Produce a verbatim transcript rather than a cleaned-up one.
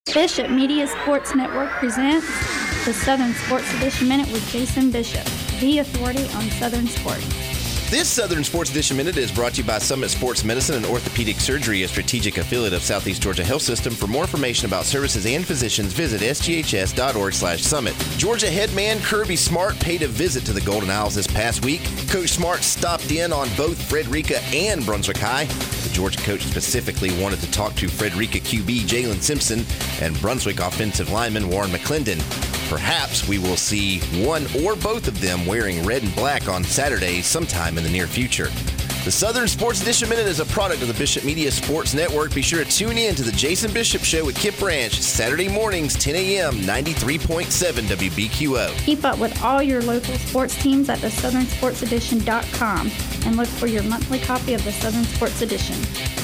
Bishop Media Sports Network presents the Southern Sports Edition Minute with Jason Bishop, the authority on Southern sports. This Southern Sports Edition Minute is brought to you by Summit Sports Medicine and Orthopedic Surgery, a strategic affiliate of Southeast Georgia Health System. For more information about services and physicians, visit s g h s dot org slash summit. Georgia head man Kirby Smart paid a visit to the Golden Isles this past week. Coach Smart stopped in on both Frederica and Brunswick High. The Georgia coach specifically wanted to talk to Frederica Q B Jalen Simpson and Brunswick offensive lineman Warren McClendon. Perhaps we will see one or both of them wearing red and black on Saturday sometime in the near future. The Southern Sports Edition Minute is a product of the Bishop Media Sports Network. Be sure to tune in to the Jason Bishop Show with Kip Branch, Saturday mornings, ten a.m., ninety-three point seven W B Q O. Keep up with all your local sports teams at the southern sports edition dot com and look for your monthly copy of the Southern Sports Edition.